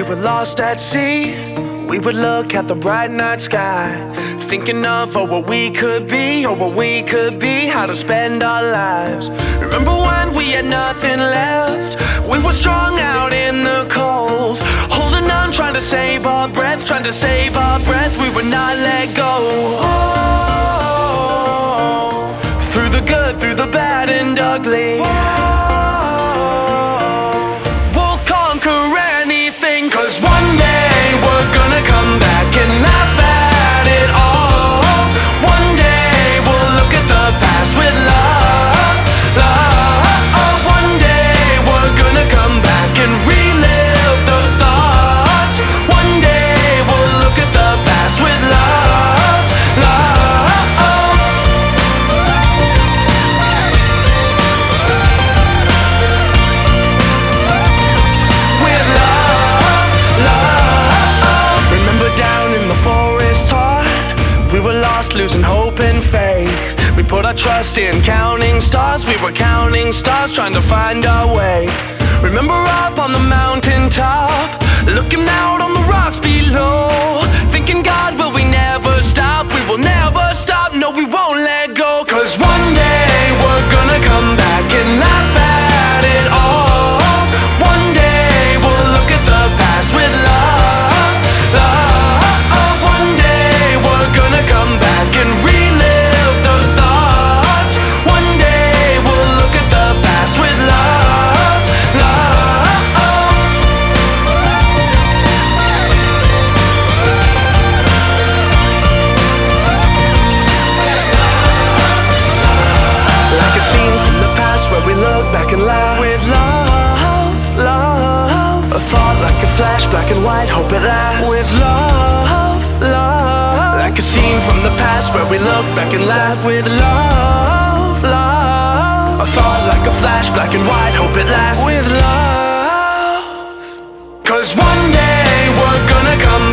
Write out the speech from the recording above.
we were lost at sea, we would look at the bright night sky, thinking of what we could be, what we could be, how to spend our lives. Remember when we had nothing left? We were strung out in the cold, holding on, trying to save our breath, trying to save our breath. We would not let go. Oh, through the good, through the bad and ugly. We'll conquer anything, 'cause one day we're gonna come back and laugh at it all. One day we'll look at the past with love, love. One day we're gonna come back and relive those thoughts. One day we'll look at the past with love, love. With love, love. Remember down in the forest heart, we were lost, losing hope and faith. We put our trust in counting stars. We were counting stars, trying to find our way. Remember up on the mountain top, looking out on the rocks below, thinking, God, will we never stop? We will never stop, no, we won't let go. 'Cause one day we're gonna come back and laugh at it all. One day we'll look at the past with love, love. One day we're gonna come back and relive those thoughts. One day we'll look at the past with love, love. Like a scene from the past where we look back and laugh with love, love. A thought like a flash, black and white, hope it lasts with love, love. Like a scene from the past where we look back and laugh with love, love. A thought like a flash, black and white, hope it lasts with love. 'Cause one day we're gonna come